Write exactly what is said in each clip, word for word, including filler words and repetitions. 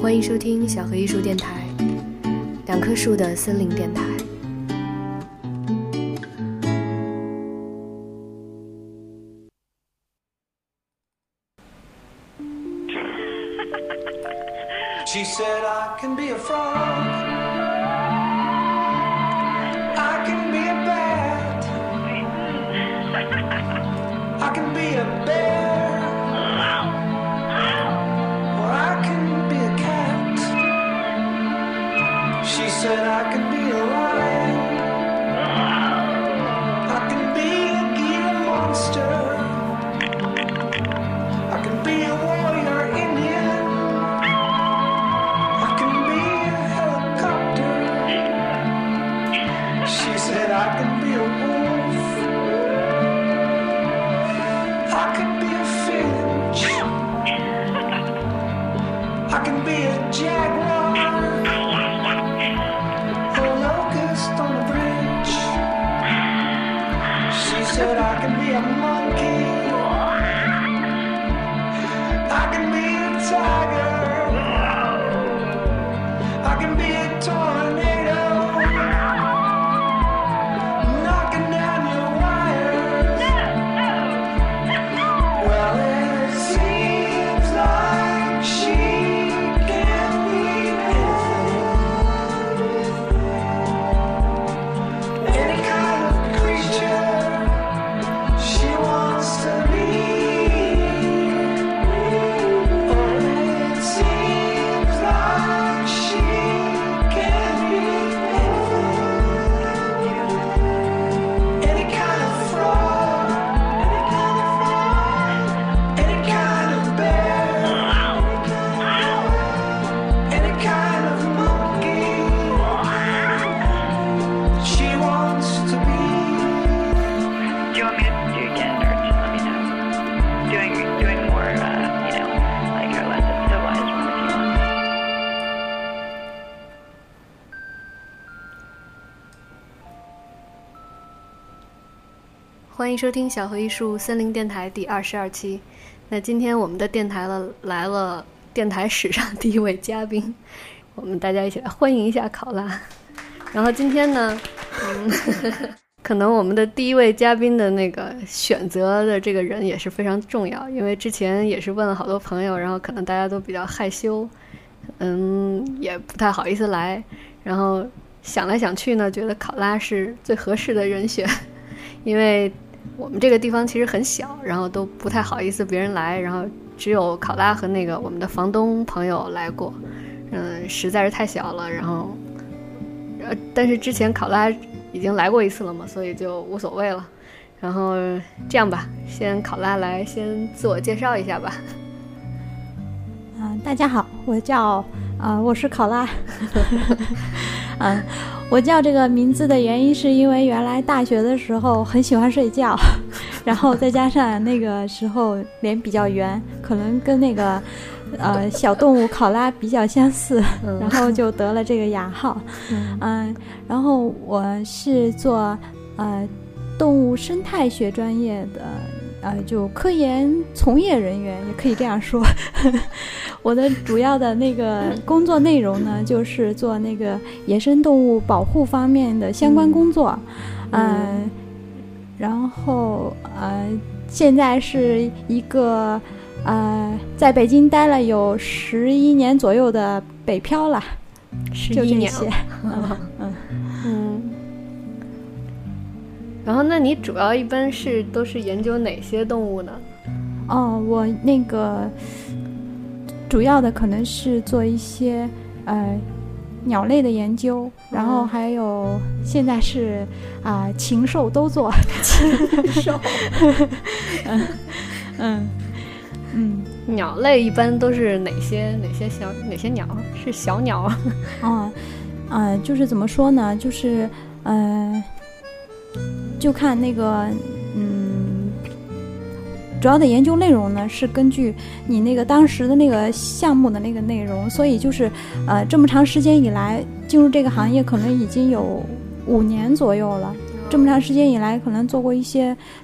欢迎收听小河艺术电台，两棵树的森林电台。 She said I can be a frog, I can be a bat, I can be a bear, or I can be a cat. She said I can be a lion, I can be a Gila monster, I can be a warrior Indian, I can be a helicopter. She said I can be a wolf, I can be a finch, I can be a jaguar, or a locust on a bridge. She said I can be a monkey, I can be a tiger, I can be a tornado, knocking down your wires. Well, it seems like she can be anything, any kind of creature she wants to be. Or it seems like she can be anything, any kind of frog, any kind of bear, any kind of monkey she wants to be. Do you want me to do again, or just let me know? Doing doing more, uh, you know, like our less civilized one if you want. 欢迎收听小河艺术森林电台第二十二期。那今天我们的电台了来了电台史上第一位嘉宾，我们大家一起来欢迎一下考拉。然后今天呢，嗯，可能我们的第一位嘉宾的那个选择的这个人也是非常重要，因为之前也是问了好多朋友，然后可能大家都比较害羞，嗯，也不太好意思来，然后想来想去呢，觉得考拉是最合适的人选，因为我们这个地方其实很小，然后都不太好意思别人来，然后只有考拉和那个我们的房东朋友来过，嗯，实在是太小了，然后呃，但是之前考拉已经来过一次了嘛，所以就无所谓了。然后这样吧，先考拉来先自我介绍一下吧。 嗯、呃，大家好，我叫啊、呃，我是考拉。嗯、呃，我叫这个名字的原因是因为原来大学的时候很喜欢睡觉，然后再加上那个时候脸比较圆，可能跟那个呃小动物考拉比较相似，然后就得了这个雅号。嗯、呃，然后我是做呃动物生态学专业的。呃，就科研从业人员也可以这样说。我的主要的那个工作内容呢，就是做那个野生动物保护方面的相关工作。嗯、呃，然后呃，现在是一个呃，在北京待了有十一年左右的北漂了， 十一年了。 嗯嗯嗯。然后那你主要一般是都是研究哪些动物呢？ 哦，我那个主要的可能是做一些呃鸟类的研究，然后还有现在是啊、呃、禽兽都做。禽兽。嗯嗯嗯， 鸟类一般都是哪些哪些小哪些鸟？是小鸟？ 哦，呃，就是怎么说呢？就是呃。就看那个，嗯，主要的研究内容呢是根据你那个当时的那个项目的那个内容，所以就是，呃，这么长时间以来进入这个行业，可能已经有五年左右了。这么长时间以来，可能做过一些，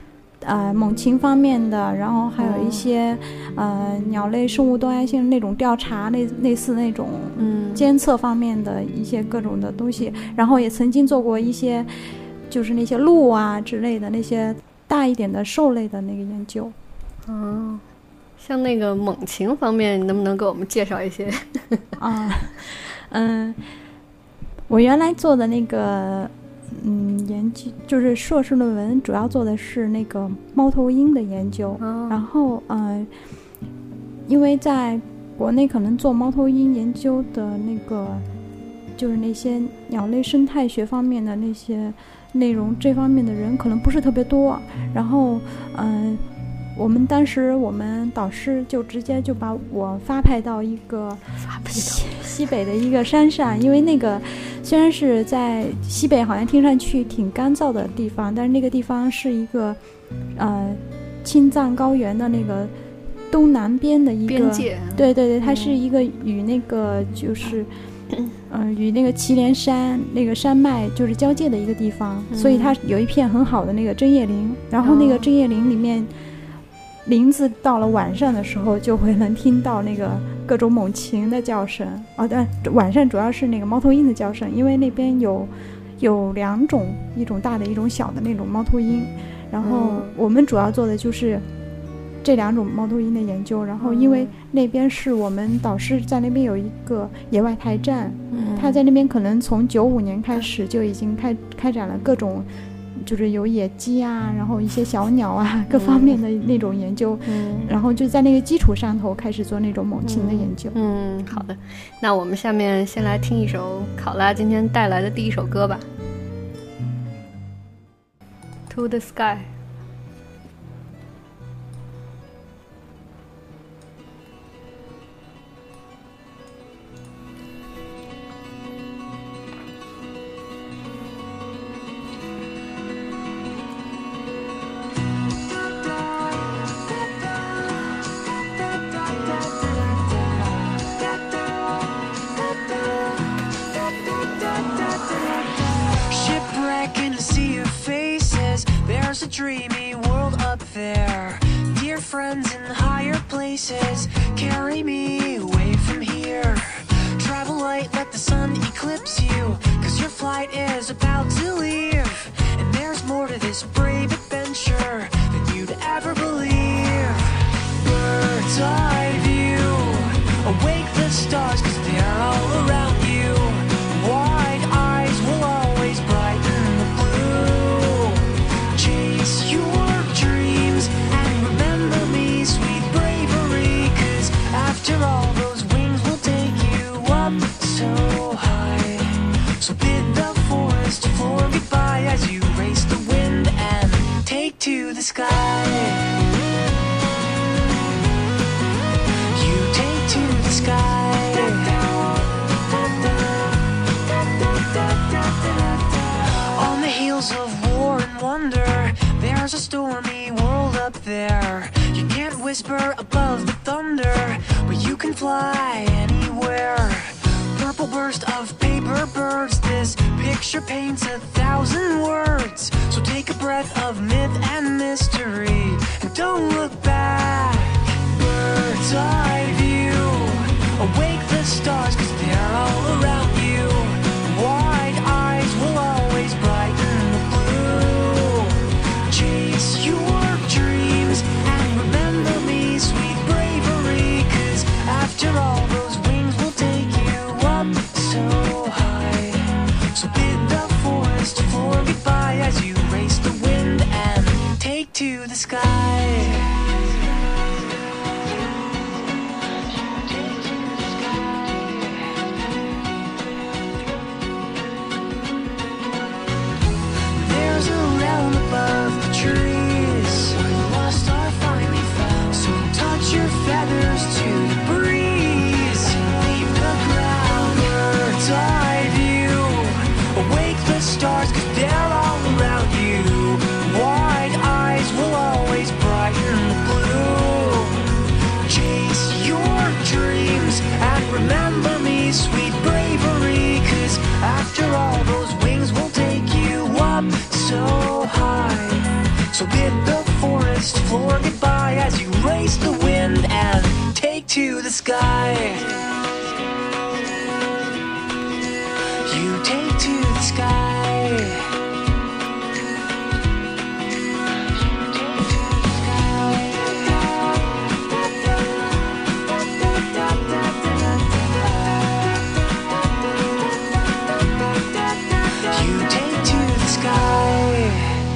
呃猛禽方面的，然后还有一些、哦、呃鸟类生物多样性那种调查，类类似那种嗯监测方面的一些各种的东西，然后也曾经做过一些就是那些鹿啊之类的那些大一点的兽类的那个研究。 哦，像那个猛禽方面，你能不能给我们介绍一些？ 啊，嗯，我原来做的那个嗯研究就是硕士论文，主要做的是那个猫头鹰的研究。 哦、 然后嗯、呃，因为在国内可能做猫头鹰研究的那个就是那些鸟类生态学方面的那些内容，这方面的人可能不是特别多。然后嗯。呃我们当时我们导师就直接就把我发派到一个西西北的一个山上，因为那个虽然是在西北，好像听上去挺干燥的地方，但是那个地方是一个呃青藏高原的那个东南边的一个边界， 对对对，它是一个与那个就是嗯、呃、与那个祁连山那个山脉就是交界的一个地方、嗯、所以它有一片很好的那个针叶林，然后那个针叶林里面、哦林子到了晚上的时候就会能听到那个各种猛禽的叫声哦，但晚上主要是那个猫头鹰的叫声，因为那边有有两种，一种大的一种小的那种猫头鹰，然后我们主要做的就是这两种猫头鹰的研究。然后因为那边是我们导师在那边有一个野外台站、嗯、他在那边可能从九五年开始就已经开开展了各种就是有野鸡啊，然后一些小鸟啊，各方面的那种研究、嗯、然后就在那个基础上头开始做那种猛禽的研究。 嗯, 嗯，好的，那我们下面先来听一首考拉今天带来的第一首歌吧， To the Sky。 There's a dreamy world up there. Dear friends in higher places, carry me away from here. Travel light, let the sun eclipse you, cause your flight is about to leave. And there's more to this brave adventure than you'd ever believe. Bird's eye view, awake the stars cause they're all around you. Wide eyes will always brighten the blue. Chase your dreams and remember me, sweet bravery, cause after all those wings will take you up so high. So bid the forest floor goodbye as you race the wind and take to the sky. You take to the sky. On the heels of war and wonder, there's a stormy world up there. You can't whisper above the thunder, but you can fly anywhere. Purple burst of paper birds, this picture paints a thousand words. So take a breath of myth and mystery and don't look back. Bird's eye view, awake the stars cause they're all around you. Wide eyes will always brighten the blue. Chase your dreams and remember me, sweet bravery, cause after all those wings will take you up so high. So bid the forest floor goodbye as you race the wind and take to the sky. There's a realm above the trees, lost are finally found. So touch your feathers to the breeze, leave the ground. Bird's eye view, awake the stars cause they're all around you. Wide eyes will always brighten the blue. Chase your dreams and remember me, sweet bravery, cause after all those wings will take you up so high. So bid the forest chase the wind and take to the sky. You take to the sky. You take to the sky. You take to the sky.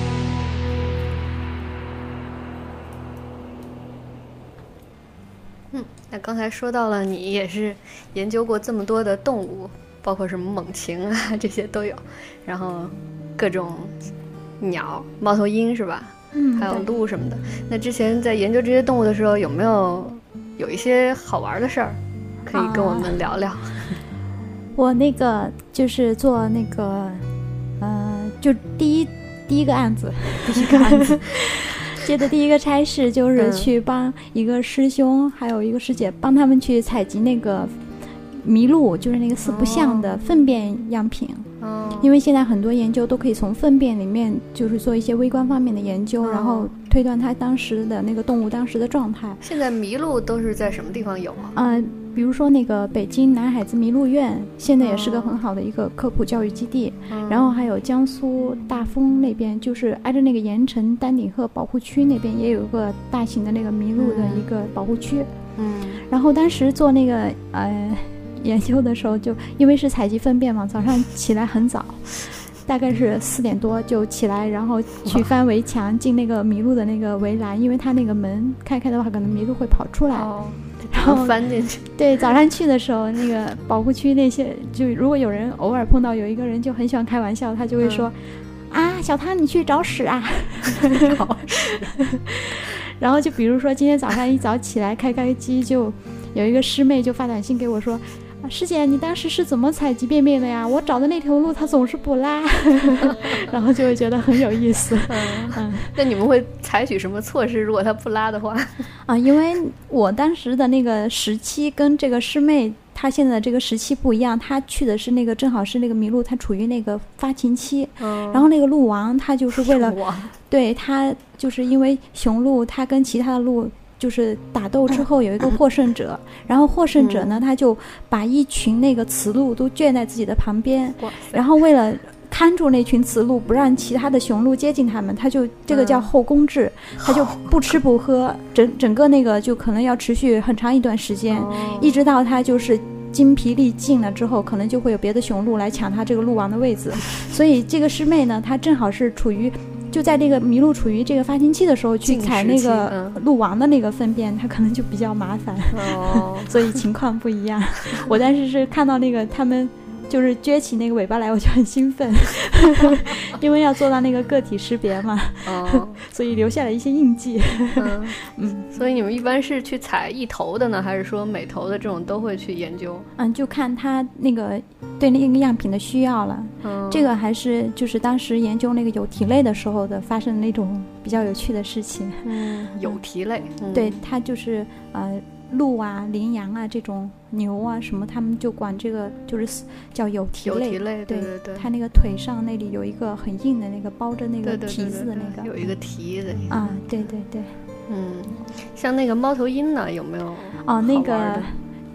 嗯，那刚才说到了，你也是研究过这么多的动物，包括什么猛禽啊，这些都有，然后各种鸟、猫头鹰是吧？ 嗯， 还有对鹿什么的。那之前在研究这些动物的时候，有没有有一些好玩的事儿，可以跟我们聊聊？ 我那个就是做那个，呃，就第一第一个案子，第一个案子接的第一个差事就是嗯去帮一个师兄、还有一个师姐帮他们去采集那个麋鹿，就是那个四不像的粪便样品。 哦， 因为现在很多研究都可以从粪便里面就是做一些微观方面的研究， 哦然后推断它当时的那个动物当时的状态。 现在麋鹿都是在什么地方有啊？ 呃，比如说那个北京南海子麋鹿院，现在也是个很好的一个科普教育基地。 嗯、 然后还有江苏大丰那边，就是挨着那个盐城丹顶鹤保护区那边，也有一个大型的那个麋鹿的一个保护区。 嗯， 然后当时做那个呃研究的时候，就因为是采集粪便嘛，早上起来很早，大概是四点多就起来，然后去翻围墙进那个麋鹿的那个围栏，因为它那个门开开的话，可能麋鹿会跑出来。 哦， 然后翻进去。 对，早上去的时候，那个保护区那些，就如果有人偶尔碰到有一个人就很喜欢开玩笑，他就会说、嗯、啊，小汤你去找屎啊。 找屎。 然后就比如说今天早上一早起来开开机，就有一个师妹就发短信给我说，啊，师姐你当时是怎么采集便便的呀？我找的那条路它总是不拉。然后就会觉得很有意思。 嗯嗯， 那你们会采取什么措施？如果它不拉的话？ 啊，因为我当时的那个时期跟这个师妹她现在的这个时期不一样，她去的是那个正好是那个麋鹿它处于那个发情期。 嗯， 然后那个鹿王它就是为了王对它就是因为雄鹿它跟其他的鹿就是打斗之后有一个获胜者，然后获胜者呢他就把一群那个雌鹿都圈在自己的旁边， 哇塞然后为了看住那群雌鹿不让其他的雄鹿接近它们，他就这个叫后宫制，他就不吃不喝，整整个那个就可能要持续很长一段时间， 哦一直到他就是精疲力尽了之后，可能就会有别的雄鹿来抢他这个鹿王的位子。所以这个师妹呢，她正好是处于就在这个麋鹿处于这个发情期的时候去采那个鹿王的那个粪便，它可能就比较麻烦。 哦， 所以情况不一样。我当时是看到那个他们就是撅起那个尾巴来，我就很兴奋。因为要做到那个个体识别嘛， 哦， 所以留下了一些印记。 嗯嗯， 所以你们一般是去采一头的呢，还是说每头的这种都会去研究？ 嗯，就看他那个对那个样品的需要了。 嗯， 这个还是就是当时研究那个有蹄类的时候的发生的那种比较有趣的事情。 嗯，有蹄类，嗯、 对，它就是呃鹿啊、羚羊啊这种牛啊什么，他们就管这个就是叫有蹄类。 有蹄类， 对对对， 它那个腿上那里有一个很硬的那个包着那个蹄子的那个， 对对对对有一个蹄子啊，对对对。 嗯，像那个猫头鹰呢，有没有？ 哦，那个，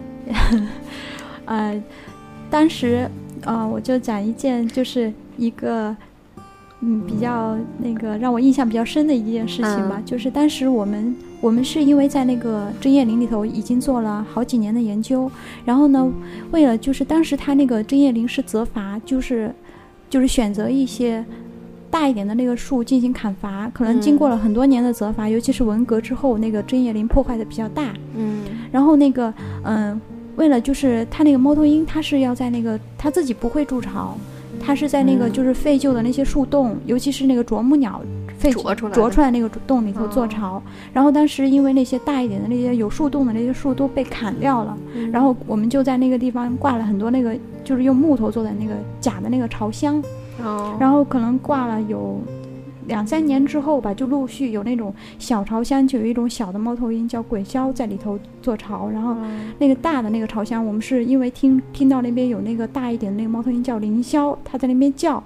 呃，当时呃，我就讲一件，就是一个。嗯，比较那个让我印象比较深的一件事情吧， 嗯、 就是当时我们我们是因为在那个针叶林里头已经做了好几年的研究，然后呢，为了就是当时他那个针叶林是责伐，就是就是选择一些大一点的那个树进行砍伐，可能经过了很多年的责伐，嗯、尤其是文革之后，那个针叶林破坏的比较大。 嗯， 然后那个嗯，为了就是他那个猫头鹰，它是要在那个他自己不会筑巢。它是在那个就是废旧的那些树洞，嗯、尤其是那个啄木鸟废啄出来啄出来那个洞里头做巢。哦、然后当时因为那些大一点的那些有树洞的那些树都被砍掉了，嗯、然后我们就在那个地方挂了很多那个就是用木头做的那个假的那个巢箱。 哦， 然后可能挂了有两三年之后吧，就陆续有那种小巢箱，就有一种小的猫头鹰叫鬼鸮在里头做巢，然后那个大的那个巢箱，我们是因为听听到那边有那个大一点的那个猫头鹰叫凌霄，它在那边叫，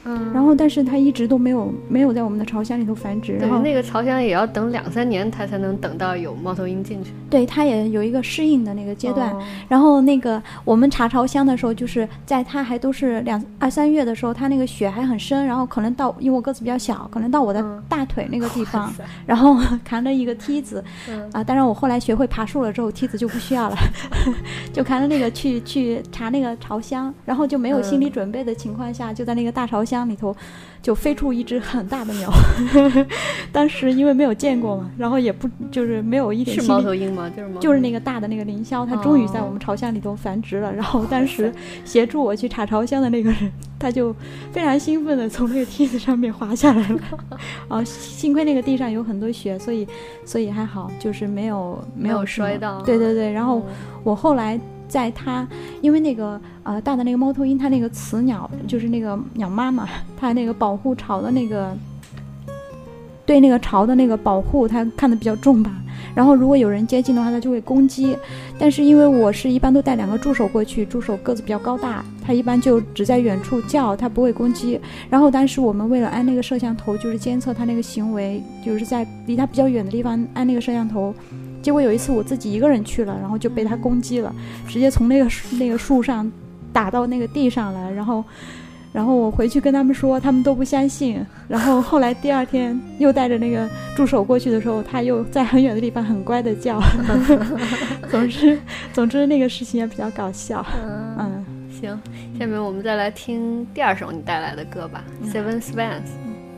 嗯， 然后但是它一直都没有没有在我们的巢箱里头繁殖。然后那个巢箱也要等两三年，它才能等到有猫头鹰进去。 对，它也有一个适应的那个阶段。 哦、 然后那个我们查巢箱的时候，就是在它还都是两二三月的时候，它那个雪还很深，然后可能到因为我个子比较小，可能到我的大腿那个地方，嗯、然后扛着一个梯子， 嗯、 啊，当然我后来学会爬树了之后，梯子就不需要了，就扛着那个去去查那个巢箱，然后就没有心理准备的情况下，嗯、就在那个大巢箱里头就飞出一只很大的鸟。当时因为没有见过嘛，然后也不就是没有一点是猫头鹰吗？就是猫就是那个大的那个凌霄，它终于在我们巢箱里头繁殖了。哦、然后当时协助我去查巢箱的那个人，他就非常兴奋的从那个梯子上面滑下来了。啊，幸亏那个地上有很多雪，所以所以还好，就是没有没有摔到。 对对对，然后我后来在它，因为那个呃大的那个猫头鹰，它那个雌鸟就是那个鸟妈妈，它那个保护巢的那个。对那个巢的那个保护，它看得比较重吧。然后如果有人接近的话，它就会攻击。但是因为我是一般都带两个助手过去，助手个子比较高大，它一般就只在远处叫，它不会攻击。然后当时我们为了安那个摄像头，就是监测它那个行为，就是在离它比较远的地方安那个摄像头。结果有一次我自己一个人去了，然后就被它攻击了，直接从那个那个树上打到那个地上来，然后。然后我回去跟他们说，他们都不相信。然后后来第二天又带着那个助手过去的时候，他又在很远的地方很乖的叫。总之，总之那个事情也比较搞笑。 嗯， 嗯行，下面我们再来听第二首你带来的歌吧，嗯、Seven Swans。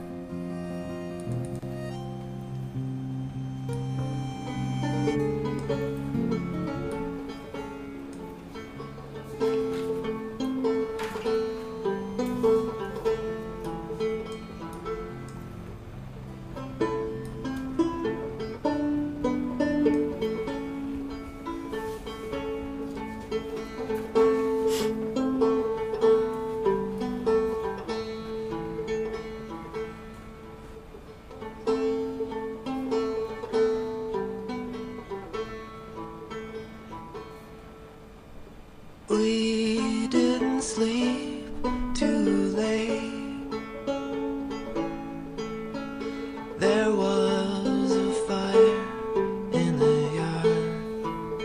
We didn't sleep too late. There was a fire in the yard.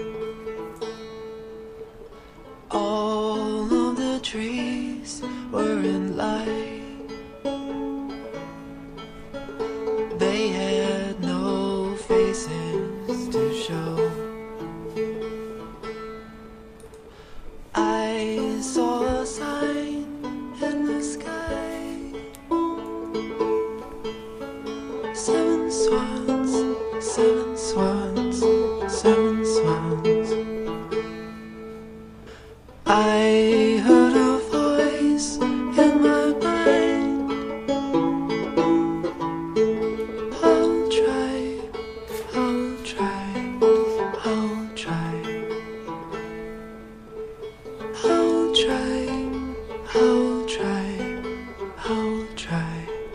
All of the trees were in light. They had no faces to show. I saw a sign in the sky. Seven swans, seven swans, seven swans. I heard a voice in my mind. I'll try, I'll try, I'll try. I'll try, I'll try, I'll try.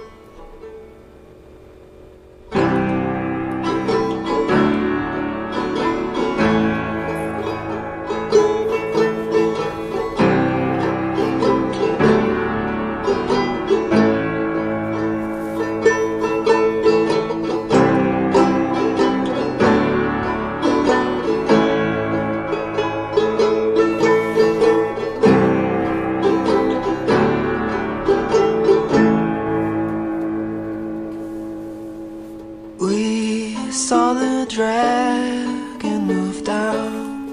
We saw the dragon move down.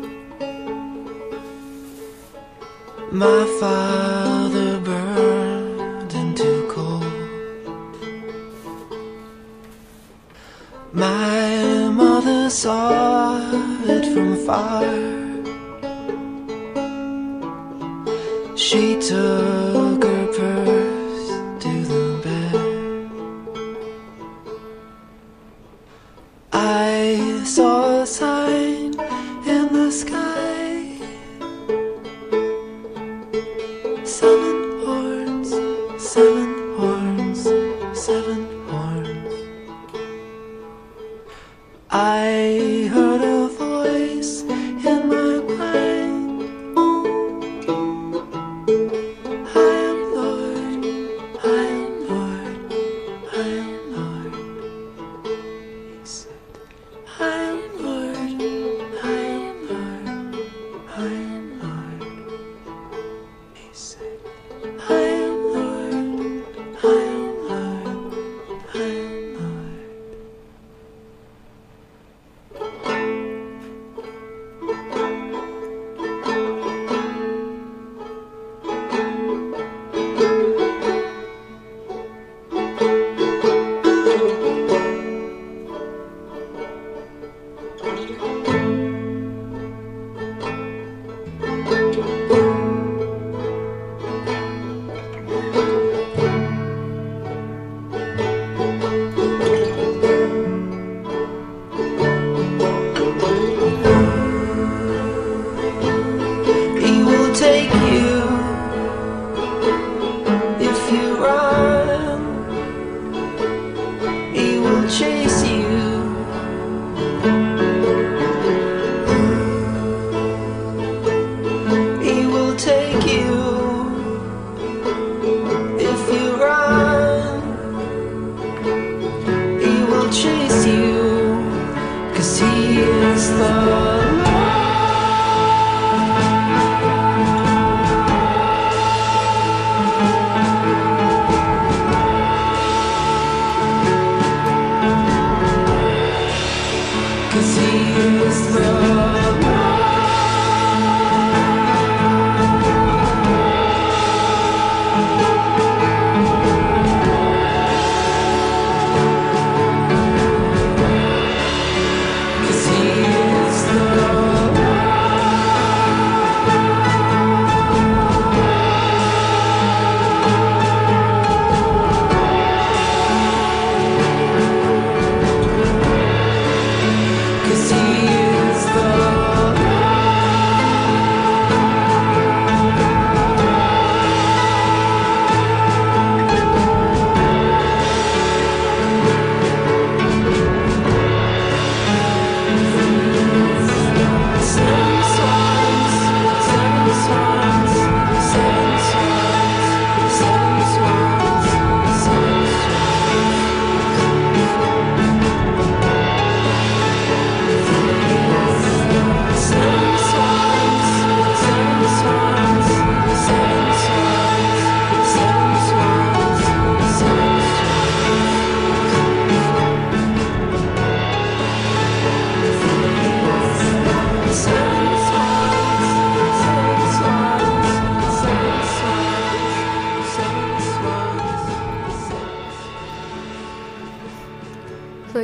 My father burned into coal. My mother saw it from far. She took her purse to the bed. I saw a sign in the sky. Seven horns, seven horns, seven horns. I heard a voice in my mind.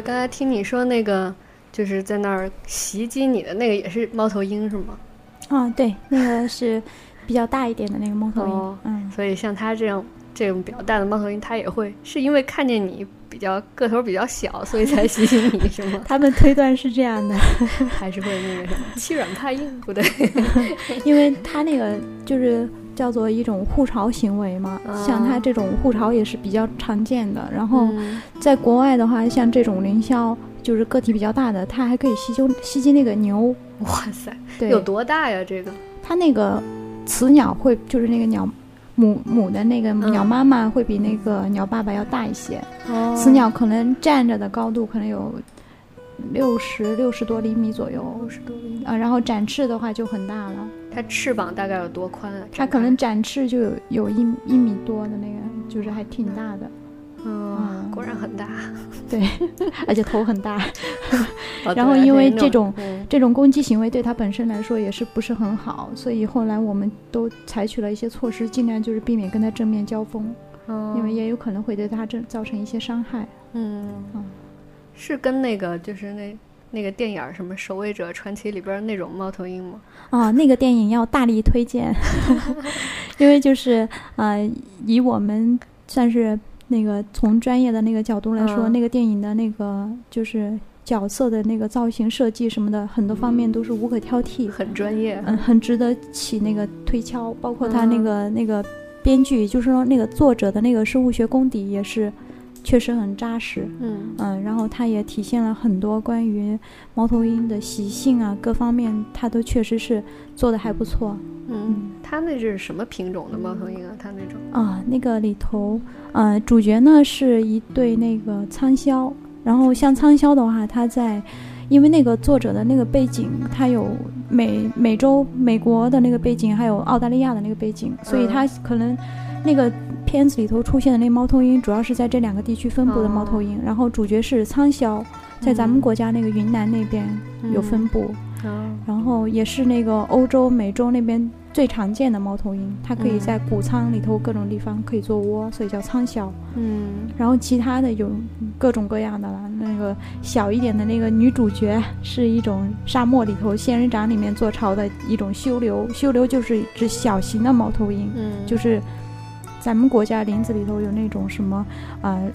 慧，刚才听你说那个就是在那儿袭击你的那个也是猫头鹰是吗？ 啊，对，那个是比较大一点的那个猫头鹰。 哦， 嗯， 所以像它这样这种比较大的猫头鹰，它也会是因为看见你比较个头比较小，所以才袭击你是吗？ 他们推断是这样的。 还是会那个什么欺软怕硬？不对， 因为它那个就是叫做一种护巢行为嘛， 啊像它这种护巢也是比较常见的。然后嗯在国外的话，像这种凌霄就是个体比较大的，它还可以袭击袭击那个牛。 哇塞， 对， 有多大呀？这个它那个雌鸟会就是那个鸟母母的那个鸟妈妈会比那个鸟爸爸要大一些， 哦雌鸟可能站着的高度可能有六十六十多厘米左右， 六十多厘米， 啊，然后展翅的话就很大了， 它翅膀大概有多宽啊？ 它可能展翅就有有一一米多的那个，就是还挺大的。 嗯， 嗯果然很大。 对，而且头很大。 哦然后因为这种对嗯这种攻击行为对它本身来说也是不是很好，所以后来我们都采取了一些措施，尽量就是避免跟它正面交锋， 嗯因为也有可能会对它正造成一些伤害。 嗯嗯是跟那个就是那那个电影儿什么《守卫者传奇》里边那种猫头鹰吗？ 啊，那个电影要大力推荐，因为就是呃，以我们算是那个从专业的那个角度来说， 嗯那个电影的那个就是角色的那个造型设计什么的，很多方面都是无可挑剔， 很专业。 嗯，很值得起那个推敲。包括他那个、嗯、那个编剧，就是说那个作者的那个生物学功底也是确实很扎实。 嗯嗯，然后他也体现了很多关于猫头鹰的习性啊，各方面他都确实是做的还不错。 嗯，它那是什么品种的猫头鹰啊？它那种啊，那个里头，呃，主角呢是一对那个苍枭，然后像苍枭的话，它在，因为那个作者的那个背景，它有美美洲、美国的那个背景，还有澳大利亚的那个背景，所以它可能那个片子里头出现的那猫头鹰，主要是在这两个地区分布的猫头鹰，哦、然后主角是苍枭，在咱们国家那个云南那边有分布。 嗯， 然后也是那个欧洲、美洲那边最常见的猫头鹰，它可以在谷仓里头各种地方可以做窝，所以叫苍枭。 嗯， 然后其他的有各种各样的了。那个小一点的那个女主角是一种沙漠里头仙人掌里面做巢的一种修流，修流就是一只小型的猫头鹰， 嗯， 就是咱们国家林子里头有那种什么啊。呃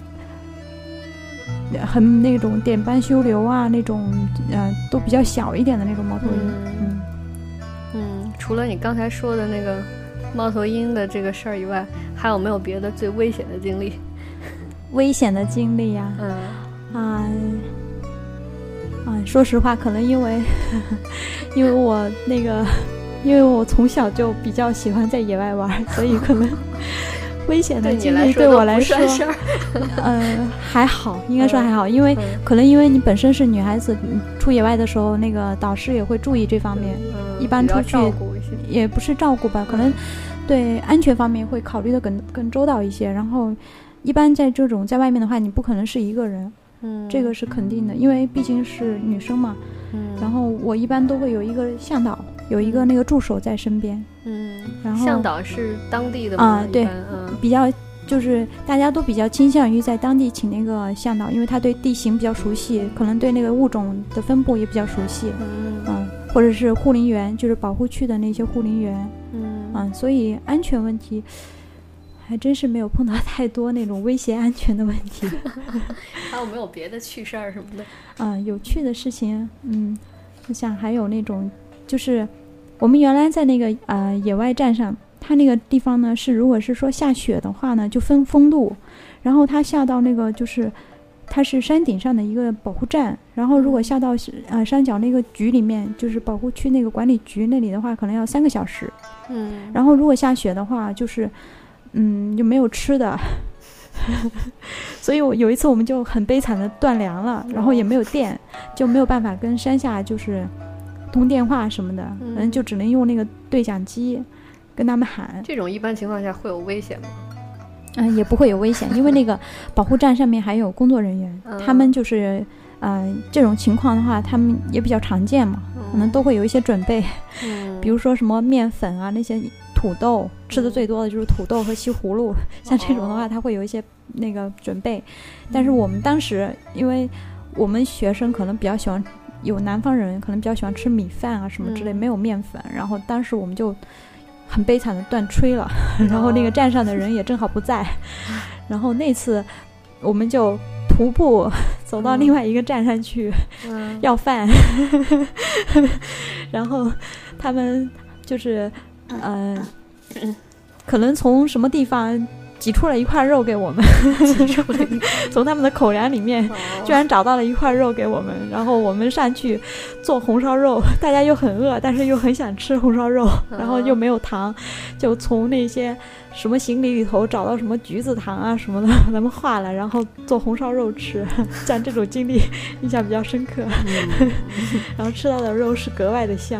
很那种点斑修流啊，那种呃都比较小一点的那种猫头鹰。 嗯 嗯, 嗯，除了你刚才说的那个猫头鹰的这个事儿以外，还有没有别的最危险的经历？ 危险的经历呀、 啊， 嗯啊啊，说实话，可能因为因为我那个，因为我从小就比较喜欢在野外玩，所以可能。危险的经历对我来说，呃，还好，应该说还好，因为、嗯、可能因为你本身是女孩子，出野外的时候，那个导师也会注意这方面， 嗯、 一般出去也不是照顾吧，可能对安全方面会考虑的更更周到一些。然后，一般在这种在外面的话，你不可能是一个人， 嗯， 这个是肯定的，因为毕竟是女生嘛， 嗯， 然后我一般都会有一个向导，有一个那个助手在身边。 嗯， 然后向导是当地的吗？ 啊，对， 嗯， 比较就是大家都比较倾向于在当地请那个向导，因为他对地形比较熟悉，可能对那个物种的分布也比较熟悉， 嗯嗯，或者是护林员，就是保护区的那些护林员， 嗯嗯，所以安全问题还真是没有碰到太多那种威胁安全的问题。 还有没有别的趣事儿什么的？ 嗯，有趣的事情，嗯，我想还有那种就是我们原来在那个呃野外站上，它那个地方呢是如果是说下雪的话呢就分封路，然后它下到那个就是它是山顶上的一个保护站，然后如果下到呃山脚那个局里面，就是保护区那个管理局那里的话可能要三个小时， 嗯， 然后如果下雪的话就是嗯就没有吃的所以我有一次我们就很悲惨的断粮了，然后也没有电，就没有办法跟山下就是通电话什么的，反正就只能用那个对讲机跟他们喊。 这种一般情况下会有危险吗？ 嗯，也不会有危险，因为那个保护站上面还有工作人员， 嗯、 他们就是呃这种情况的话他们也比较常见嘛， 嗯、 可能都会有一些准备， 嗯， 比如说什么面粉啊，那些土豆，吃的最多的就是土豆和西葫芦，像这种的话他会有一些那个准备。但是我们当时因为我们学生可能比较喜欢，有南方人可能比较喜欢吃米饭啊什么之类， 嗯、 没有面粉，然后当时我们就很悲惨的断炊了，然后那个站上的人也正好不在，然后那次我们就徒步走到另外一个站上去、嗯、要饭然后他们就是呃可能从什么地方挤出了一块肉给我们挤出了一从他们的口粮里面居然找到了一块肉给我们，然后我们上去做红烧肉，大家又很饿但是又很想吃红烧肉，然后又没有糖，就从那些什么行李里头找到什么橘子糖啊什么的咱们化了，然后做红烧肉吃，像这种经历印象比较深刻、嗯、然后吃到的肉是格外的香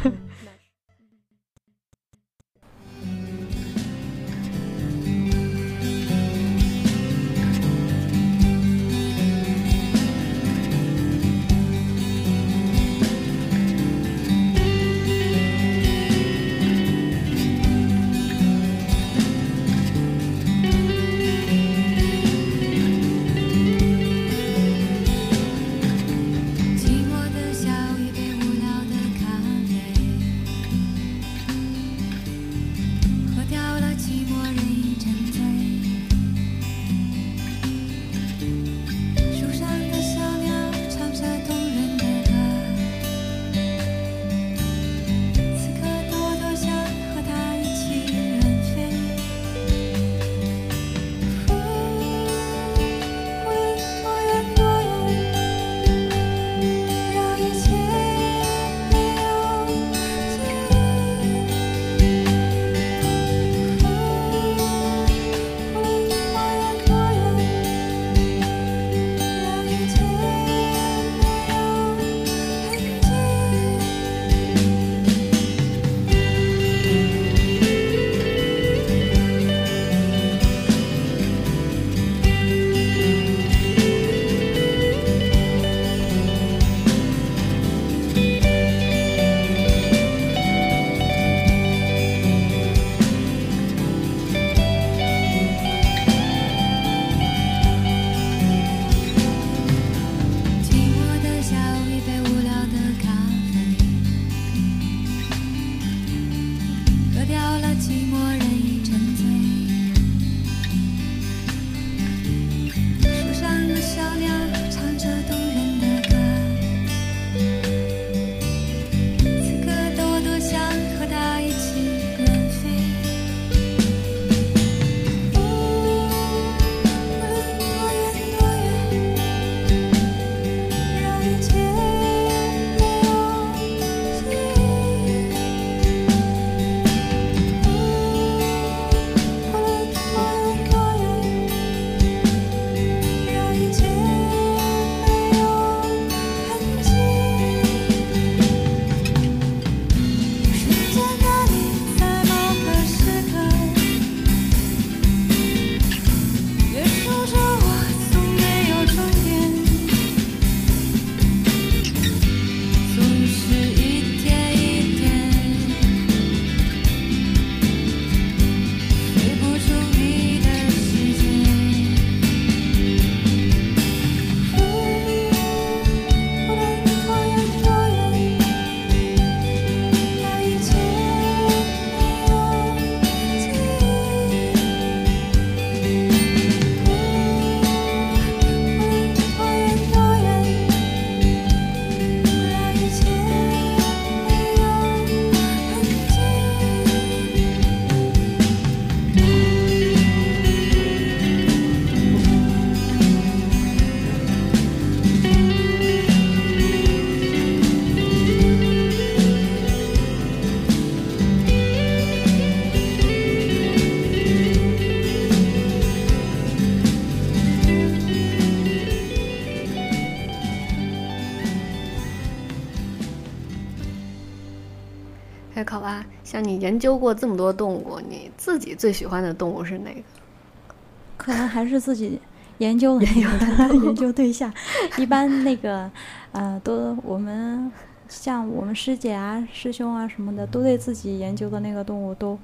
哎，考拉，像你研究过这么多动物，你自己最喜欢的动物是哪个？ 可能还是自己研究的那个研究对象。一般那个呃，都我们像我们师姐啊、师兄啊什么的，都对自己研究的那个动物都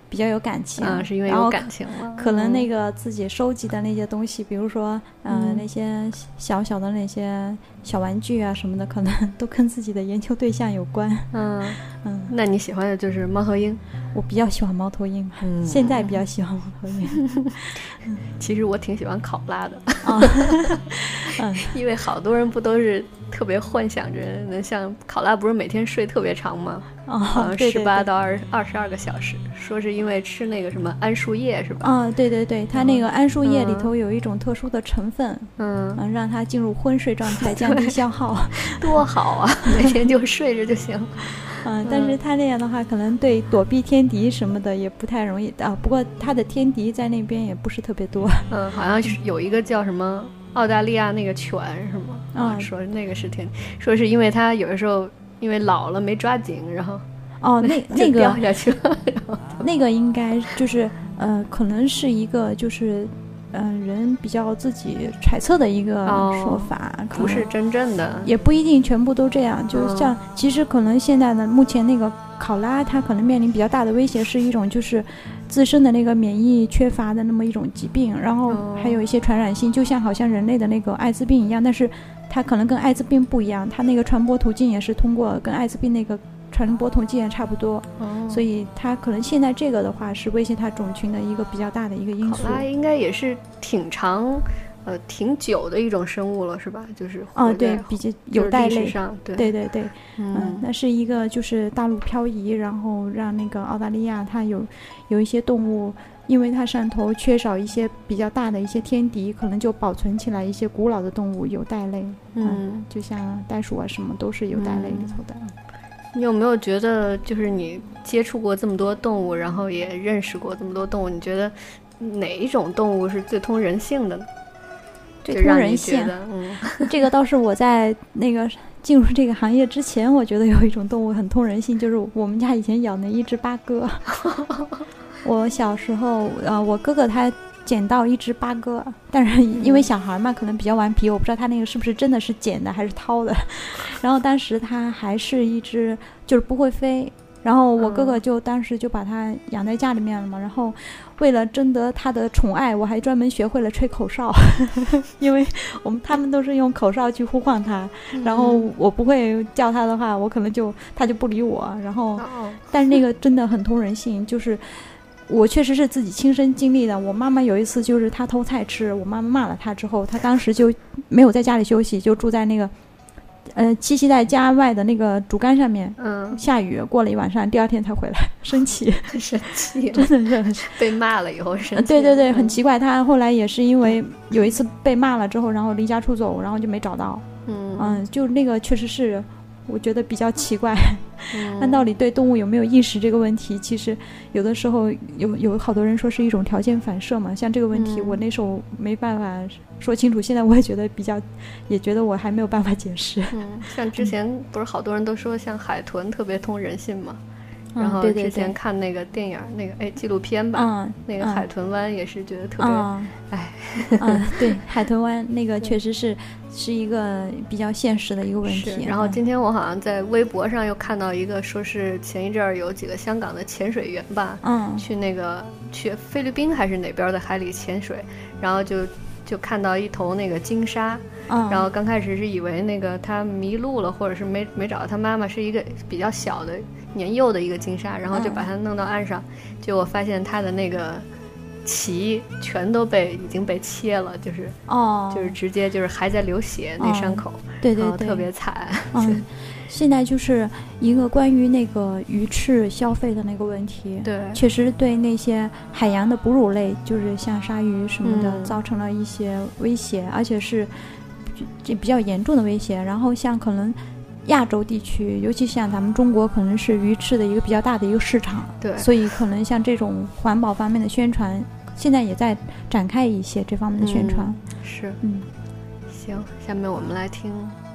比较有感情， 嗯，是因为有感情了。 可能那个自己收集的那些东西，嗯、比如说，呃，嗯、那些小小的那些小玩具啊什么的，可能都跟自己的研究对象有关。 嗯嗯，那你喜欢的就是猫头鹰？ 我比较喜欢猫头鹰，嗯、现在比较喜欢猫头鹰。 其实我挺喜欢考拉的， 哦、嗯， 因为好多人不都是特别幻想着能像考拉，不是每天睡特别长吗？ 哦， 十八到二二十二个小时，说是因为吃那个什么桉树叶是吧？ 啊、哦，对对对，它那个桉树叶里头有一种特殊的成分，嗯，嗯让它进入昏睡状态，降低消耗， 多好啊！每天就睡着就行。 嗯，但是它那样的话，可能对躲避天敌什么的也不太容易啊。不过它的天敌在那边也不是特别多。 嗯，好像是有一个叫什么澳大利亚那个犬是吗？啊、嗯，说那个是天，说是因为它有的时候因为老了没抓紧，然后哦，那那个掉下去了。 那个应该就是呃，可能是一个就是嗯、呃，人比较自己揣测的一个说法， 哦、不是真正的， 也不一定全部都这样。就是像、嗯、其实可能现在的目前那个考拉，它可能面临比较大的威胁是一种就是自身的那个免疫缺乏的那么一种疾病，然后还有一些传染性，就像好像人类的那个艾滋病一样，但是它可能跟艾滋病不一样，它那个传播途径也是通过跟艾滋病那个传播途径也差不多、哦、所以它可能现在这个的话是威胁它种群的一个比较大的一个因素。 考拉应该也是挺长呃挺久的一种生物了是吧？就是哦对，比较有袋类上，对对对对，嗯、呃，那是一个就是大陆漂移，然后让那个澳大利亚它有有一些动物，因为它上头缺少一些比较大的一些天敌，可能就保存起来一些古老的动物有袋类，嗯、呃，就像袋鼠啊什么都是有袋类里头的。嗯， 你有没有觉得就是你接触过这么多动物，然后也认识过这么多动物，你觉得哪一种动物是最通人性的呢？ 最通人性， 嗯， 这个倒是我在那个进入这个行业之前，我觉得有一种动物很通人性，就是我们家以前养的一只八哥。我小时候，呃，我哥哥他捡到一只八哥，但是因为小孩嘛，可能比较顽皮，我不知道他那个是不是真的是捡的还是掏的。然后当时他还是一只就是不会飞，然后我哥哥就当时就把它养在家里面了嘛，然后为了争得他的宠爱，我还专门学会了吹口哨。因为我们他们都是用口哨去呼唤他，然后我不会叫他的话，我可能就他就不理我，然后但是那个真的很通人性，就是我确实是自己亲身经历的。我妈妈有一次就是她偷菜吃，我妈妈骂了她之后，她当时就没有在家里休息，就住在那个呃栖息在家外的那个竹竿上面。嗯，下雨过了一晚上，第二天才回来，生气， 生气， 真的是被骂了以后生气。 对对对，很奇怪。她后来也是因为有一次被骂了之后，然后离家出走，然后就没找到。嗯嗯，就那个确实是。我觉得比较奇怪，嗯、按道理对动物有没有意识这个问题，其实有的时候有有好多人说是一种条件反射嘛。像这个问题，嗯、我那时候没办法说清楚，现在我也觉得比较，也觉得我还没有办法解释。 嗯，像之前不是好多人都说像海豚特别通人性嘛。 嗯、 然后之前看那个电影，嗯、那个哎纪录片吧，嗯、那个海豚湾也是觉得特别，哎、 嗯，嗯，对，海豚湾那个确实是是一个比较现实的一个问题。 然后今天我好像在微博上又看到一个，说是前一阵儿有几个香港的潜水员吧，嗯，去那个去菲律宾还是哪边的海里潜水，然后就就看到一头那个鲸鲨。嗯、然后刚开始是以为那个他迷路了，或者是没没找到他妈妈，是一个比较小的年幼的一个鲸鲨，然后就把它弄到岸上，嗯、结果发现它的那个鳍全都被已经被切了，就是哦，就是直接就是还在流血，哦、那伤口， 对对对， 特别惨。 嗯，现在就是一个关于那个鱼翅消费的那个问题， 对， 确实对那些海洋的哺乳类，就是像鲨鱼什么的，嗯、造成了一些威胁，而且是这比较严重的威胁。然后像可能亚洲地区，尤其像咱们中国，可能是鱼翅的一个比较大的一个市场， 对， 所以可能像这种环保方面的宣传，现在也在展开一些这方面的宣传。 嗯、是，嗯，行，下面我们来听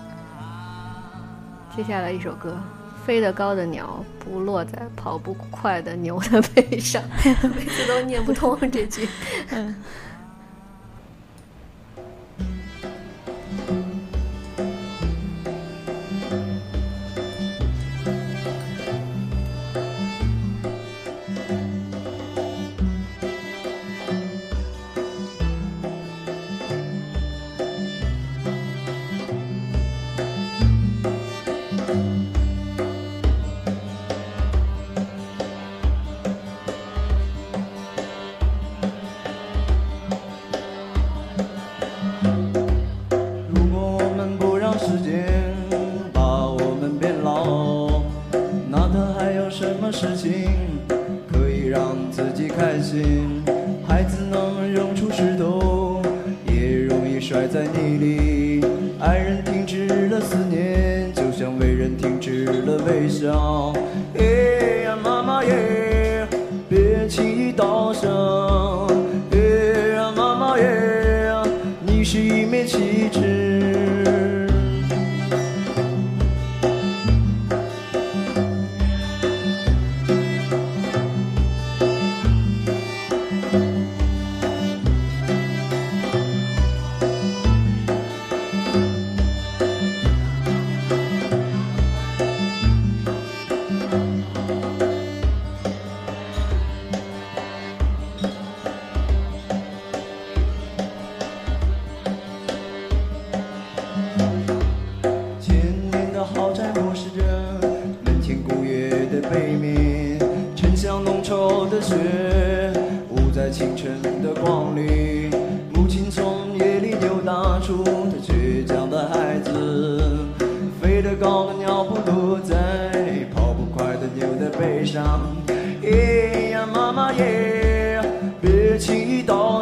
接下来一首歌，飞得高的鸟不落在跑不快的牛的背上。每次都念不通这句。嗯。 事情可以让自己开心？孩子能扔出石头，也容易摔在泥里。爱人停止了思念，就像为人停止了微笑。哎呀，妈妈耶，别轻易倒下。哎呀，妈妈耶，你是一面旗帜。雪捂在清晨的光里，母亲从夜里扭打出她倔强的孩子，飞得高的鸟不落在，跑不快的牛在背上。哎呀，妈妈耶，别轻易倒